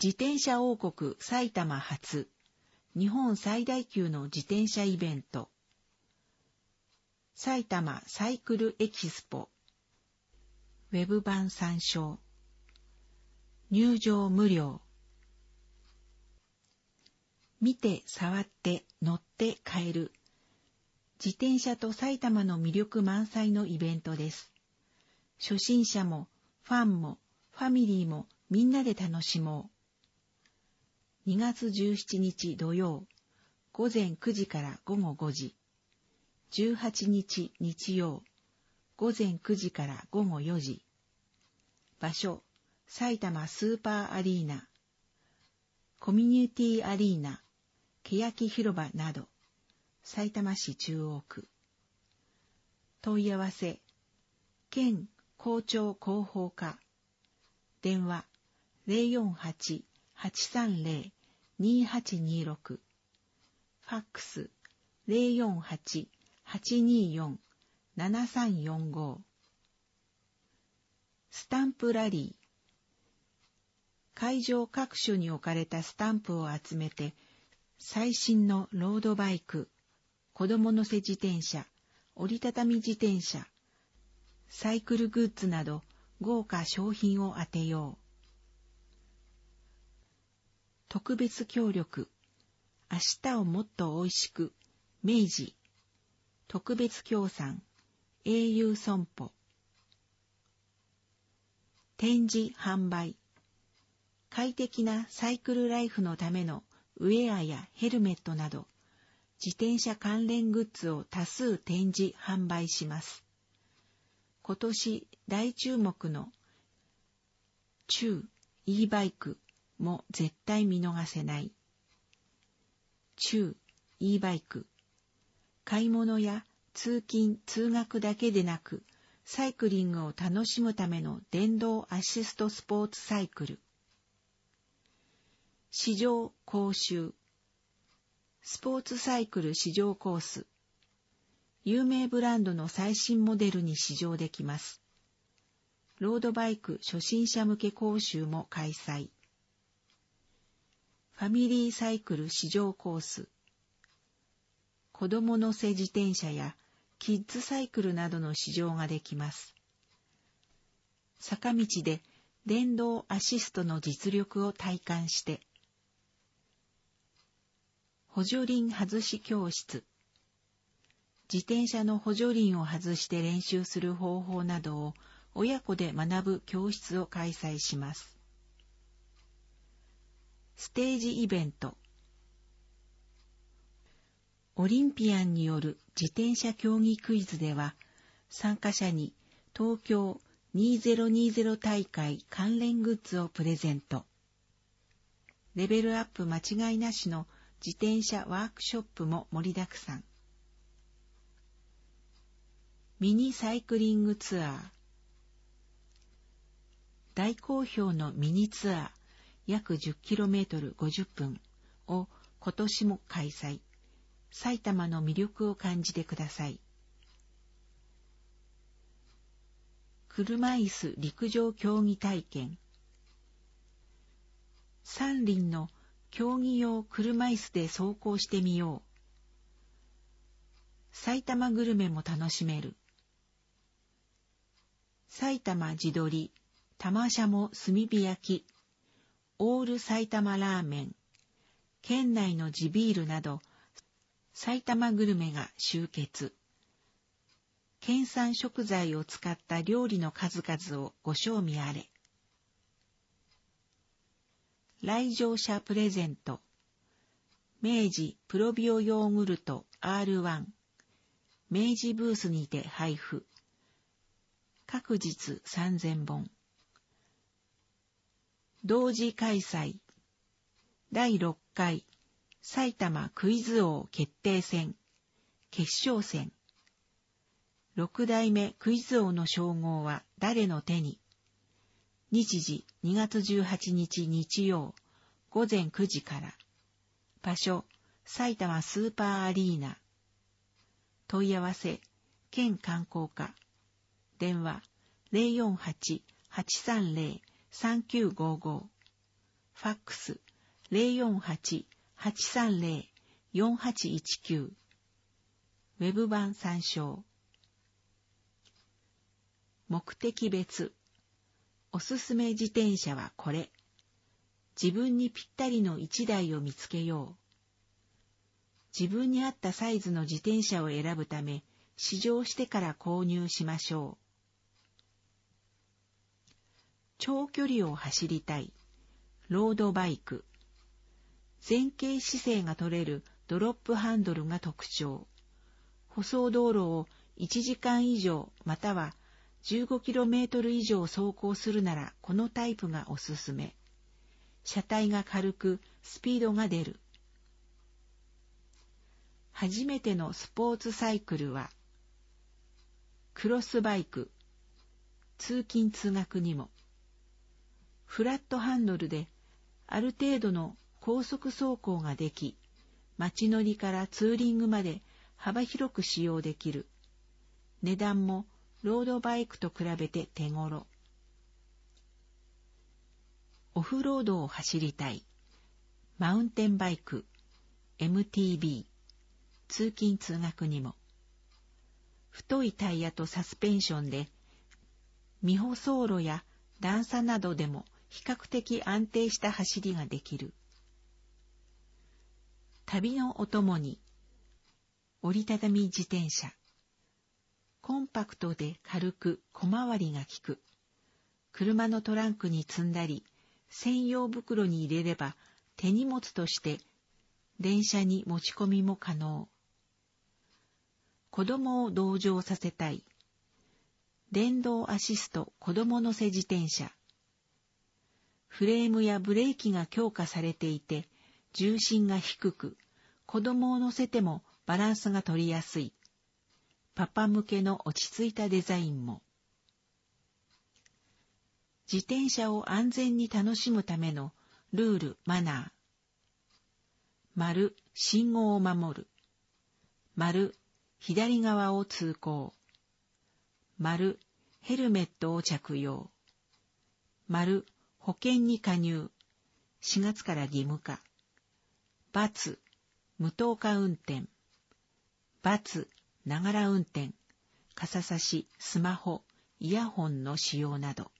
自転車王国埼玉初、日本最大級の自転車イベント、埼玉サイクルエキスポ、ウェブ版参照、入場無料、見て触って乗って買える、自転車と埼玉の魅力満載のイベントです。初心者もファンもファミリーもみんなで楽しもう。2月17日土曜、午前9時から午後5時。18日日曜、午前9時から午後4時。場所、埼玉スーパーアリーナ、コミュニティアリーナ、欅広場など、さいたま市中央区。問い合わせ、県校長広報課。電話、048-830-2826。ファックス、048-824-7345。スタンプラリー。会場各所に置かれたスタンプを集めて、最新のロードバイク、子供乗せ自転車、折りたたみ自転車、サイクルグッズなど豪華商品を当てよう。特別協力、明日をもっとおいしく、明治、特別協賛、au損保。展示販売、快適なサイクルライフのためのウェアやヘルメットなど、自転車関連グッズを多数展示販売します。今年大注目の中 e バイクも絶対見逃せない。中 e バイク、買い物や通勤・通学だけでなく、サイクリングを楽しむための電動アシストスポーツサイクル。試乗講習、スポーツサイクル試乗コース。有名ブランドの最新モデルに試乗できます。ロードバイク初心者向け講習も開催。ファミリーサイクル試乗コース。子供乗せ自転車やキッズサイクルなどの試乗ができます。坂道で電動アシストの実力を体感して。補助輪外し教室。自転車の補助輪を外して練習する方法などを親子で学ぶ教室を開催します。ステージイベント。オリンピアンによる自転車競技クイズでは、参加者に東京2020大会関連グッズをプレゼント。レベルアップ間違いなしの自転車ワークショップも盛りだくさん。ミニサイクリングツアー。大好評のミニツアー約 10km 50分を今年も開催。埼玉の魅力を感じてください。車椅子陸上競技体験。三輪の競技用車椅子で走行してみよう。埼玉グルメも楽しめる。埼玉地鶏、玉しゃも炭火焼き、オール埼玉ラーメン、県内の地ビールなど、埼玉グルメが集結。県産食材を使った料理の数々をご賞味あれ。来場者プレゼント。明治プロビオヨーグルト R1。明治ブースにて配布。各日3000本。同時開催。第6回埼玉クイズ王決定戦。決勝戦。6代目クイズ王の称号は誰の手に。日時2月18日日曜午前9時から。場所埼玉スーパーアリーナ。問い合わせ県観光課。電話 048-830-3955。 ファックス 048-830-4819 ウェブ版参照。目的別。おすすめ自転車はこれ。自分にぴったりの1台を見つけよう。自分に合ったサイズの自転車を選ぶため、試乗してから購入しましょう。長距離を走りたい。ロードバイク。前傾姿勢が取れるドロップハンドルが特徴。舗装道路を1時間以上または 15km 以上走行するならこのタイプがおすすめ。車体が軽くスピードが出る。初めてのスポーツサイクルはクロスバイク。通勤通学にも。フラットハンドルである程度の高速走行ができ、街乗りからツーリングまで幅広く使用できる。値段もロードバイクと比べて手頃。オフロードを走りたい。マウンテンバイク。MTB。通勤通学にも。太いタイヤとサスペンションで、未舗走路や段差などでも比較的安定した走りができる。旅のお供に、折りたたみ自転車。コンパクトで軽く小回りが利く。車のトランクに積んだり、専用袋に入れれば手荷物として電車に持ち込みも可能。子供を同乗させたい。電動アシスト子供乗せ自転車。フレームやブレーキが強化されていて、重心が低く、子供を乗せてもバランスが取りやすい。パパ向けの落ち着いたデザインも。自転車を安全に楽しむためのルール・マナー。丸、信号を守る。丸、左側を通行。丸、ヘルメットを着用。丸、保険に加入。4月から義務化。×、無灯火運転。×、ながら運転。傘差し、スマホ、イヤホンの使用など。